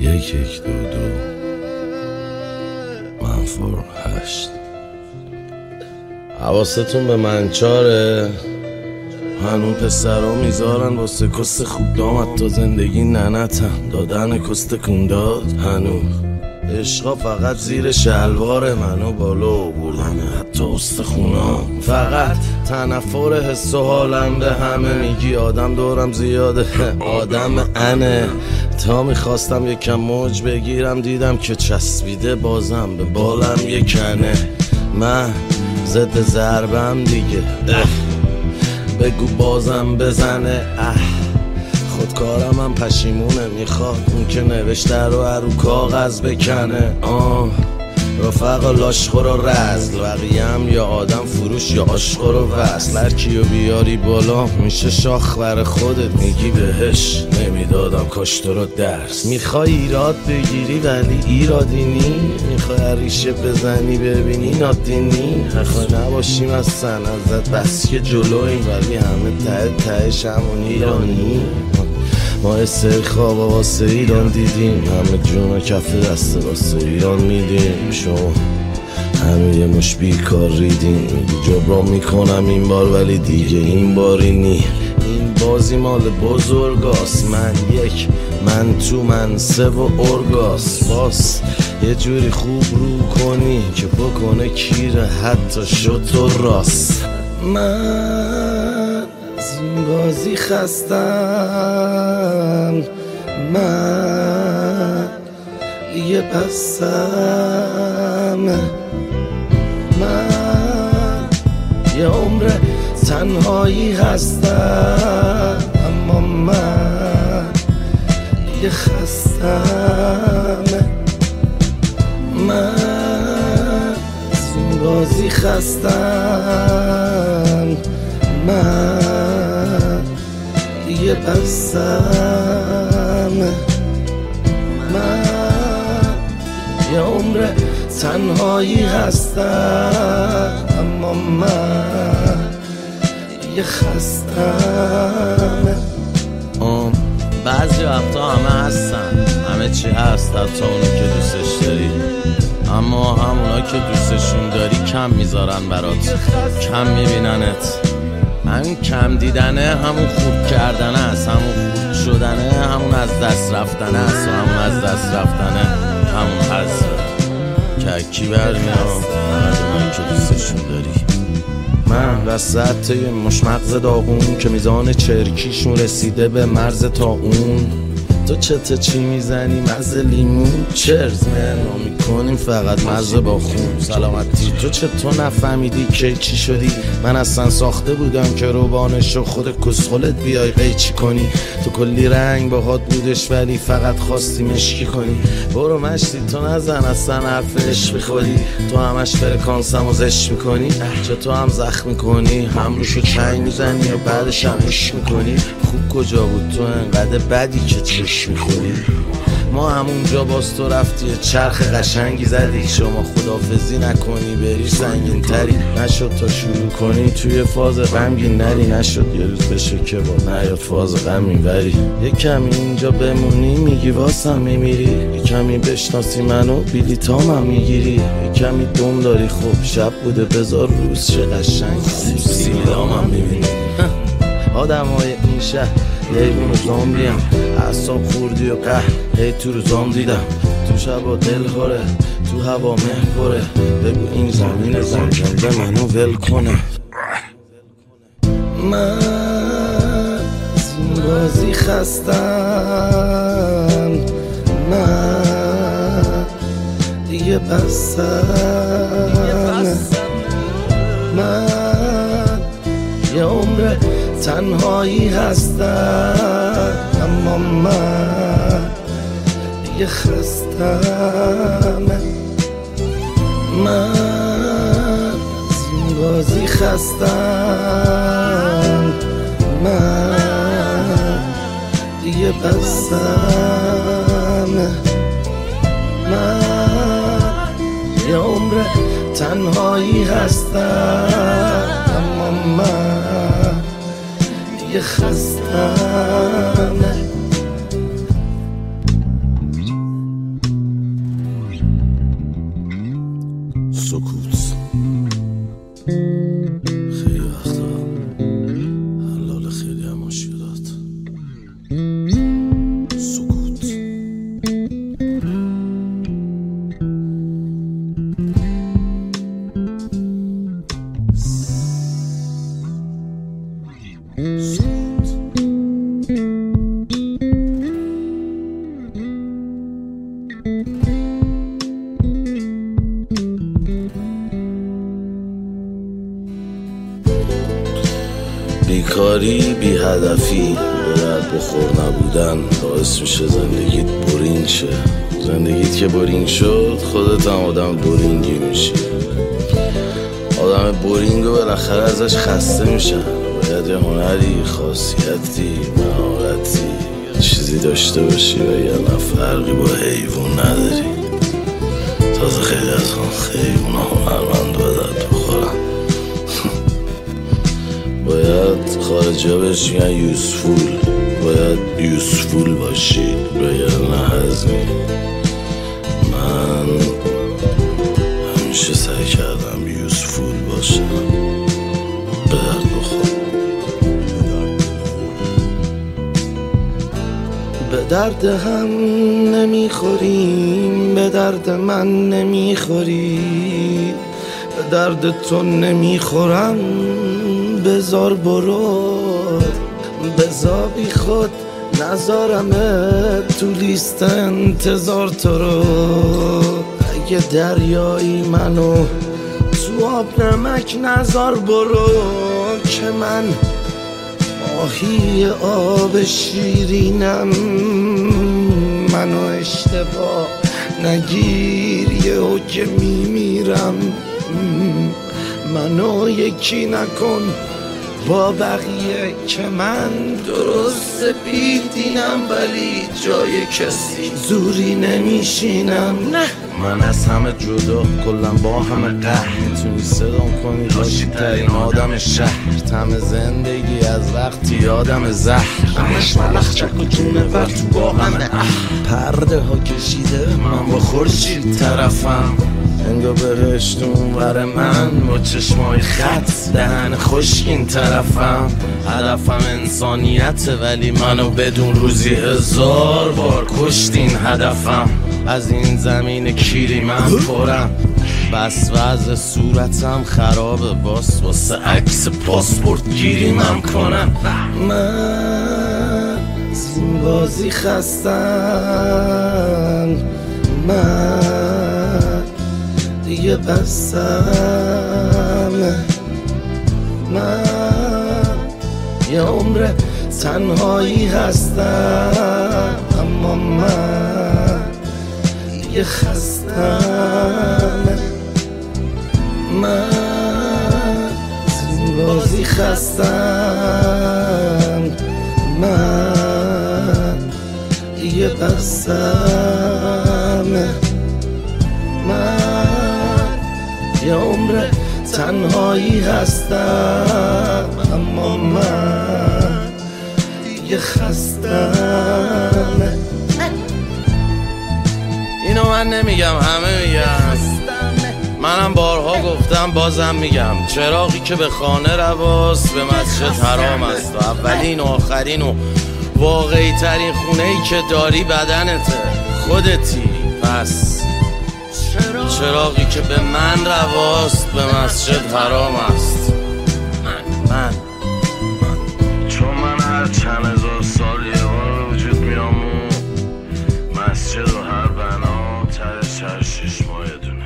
1122 منفور 8. حواستون به منچاره، هنون پسرها میذارن واسه کست خوب دامد تا زندگی ننتن دادن کست کنداد. هنون عشقا فقط زیر شلوار منو بالا بردنه حتی استخونام. فقط تنفر حس و حالم به همه میگی آدم دورم زیاده آدم انه. تا میخواستم یکم موج بگیرم دیدم که چسبیده بازم به بالم یکنه. من ضد ضربم دیگه بگو بازم بزنه. خودکارم هم پشیمونه میخواد اون که نوشته رو کاغذ بکنه. رفقا لاشخور و رزل بقیه هم یا آدم فروش یا عاشقور و وصل. هر کیو بیاری بالا میشه شاخ بر خودت میگی بهش نمیدادم کاش تو رو درس. میخوای ایراد بگیری ولی ایرادی نی، میخوای ریشه بزنی ببینی نادینی. میخوای نباشیم اصلا ازت بس که جلویم ولی همه ته تهش همون ایرانی. ما سری خوابا واسه ایران دیدیم، همه جون کف دست واسه ایران میدیم. شما همه یه مش بیکار ریدیم، میگی جبران میکنم این بار ولی دیگه این باری نی. این بازی مال بزرگاست، من یک من تو من سه و ارگاس. باس یه جوری خوب رو کنی که بکنه کیره حتی شد تو راست. من از این بازی خستم، من یه بستم، من یه عمر تنهایی هستم، اما من یه خستم. من از این بازی خستم، من یه بستم، من یه عمر تنهایی هستم، اما من یه خستم. بعضی وقتا همه هستن، همه چی هست حتی اونو که دوستش داری، اما همونا که دوستشون داری کم میذارن برات، کم میبیننت. همین کم دیدنه همون خوب کردنه است، همون خوب شدنه همون از دست رفتنه است، و همون از دست رفتنه همون حذفه که کی برمیاد فقط اونایی که دوستشون داری. من وسط یه مش مغز داغون که میزان چرکیشون رسیده به مرز تا اون. تو چته چی میزنی مزه لیمون چرز منو میکنیم فقط مزه با خون سلامتی. تو چطور نفهمیدی که چی شدی؟ من اصلا ساخته بودم که روبانشو خود کسخلت بیای قیچی کنی. تو کلی رنگ باهات بودش ولی فقط خواستی مشکی کنی. برو مشتی تو نزن اصلا حرف عشق میخوری، تو همش فرکانسم و زش میکنی. چه تو هم زخم میکنی هم روشو چنگ میزنی یا بعدش هم عشق میکنی. خوب کجا بود تو انقدر بدی که چشم میخوری؟ ما همونجا باز تو رفتی چرخ قشنگی زدی. شما خدافزی نکنی بری سنگین تری، نشد تا شروع کنی توی فاز غمگین نری. نشد یه روز بشه که با نیاد فاز غم میبری. یه کمی اینجا بمونی میگی واسم میمیری، یه کمی بشناسی منو بیلیتام هم میگیری. یه کمی دم داری خب شب بوده بذار روز چه قشنگ سیلام هم میبینی. آدم های این شهر لیوون و زامبی هم اعصاب خوردی و قهر هی تو روزام دیدم. تو شبا دل خوره تو هوا مه پره، بگو این زمین زنجنده منو ول کنه. من از این بازی خستم، من دیگه بستم، من یه عمر تنهایی هستم، اما من یه خستم. من از این بازی خستم، من دیگه بستم، من یه عمر تنهایی هستم، اما من یه خستم. سکوت. بیکاری، بی هدفی، به درد بخور نبودن باعث میشه زندگیت بورینگ شه. زندگیت که بورینگ شد خودت هم آدم بورینگی میشی. آدم بورینگو بالاخره ازش خسته میشن. باید یه هنری، خاصیتی، مهارتی، چیزی داشته باشی و یه فرقی با حیوان نداری. تازه خیلی از اون حیوان هنرمند به درد بخورن. باید خارجی ها بهش میگن یوزفول. باید یوزفول باشی نه هضمی. من همیشه سعی کردم یوزفول باشم، به درد بخور. به درد هم نمیخوریم، به درد من نمیخوری، به درد تو نمیخورم. بذار برو، بذار بی خود نذارمه تو لیست انتظار تو رو. اگه دریایی منو تو آب نمک نذار برو، که من ماهی آب شیرینم. منو اشتباه نگیر، یهو که میمیرم. منو یکی نکن با بقیه، که من درست سپیدینم ولی جای کسی زوری نمیشینم. نه من از همه جدا، کلم با همه قهر. میتونی صدام کنی باشی ترین آدم شهر. تم زندگی از وقتی آدم زهر. همش ملخ چک و جونه ور تو با همه پرده ها کشیده، من با خورشید طرفم. انگا بهشت اونور من با چشمای خط، دهن خشکین طرفم. هدفم انسانیته ولی منو بدون روزی 1000 بار کشتین هدفم. از این زمین کیری من پرم، بس وضع صورتم خرابه، باس واسه عکس پاسپورت گیری من کنم. من از این بازی خستم، من دیگه بستم. من یه عمر تنهایی هستم، اما من دیگه خستم. من از این بازی خستم، من دیگه بستم. من یه عمر تنهایی هستم، اما من دیگه خستم. اینو من نمیگم، همه میگن. منم بارها گفتم بازم میگم، چراغی که به خانه رواست به مسجد حرام است. و اولین و آخرین و واقعی ترین خونه‌ای که داری بدنته، خودتی. پس چراغی که به من رواست به مسجد حرام است. من چون من هر چند هزار سال یه بار به وجود میام و مسجد و هر بنا ترش هر 6 ماه دونه.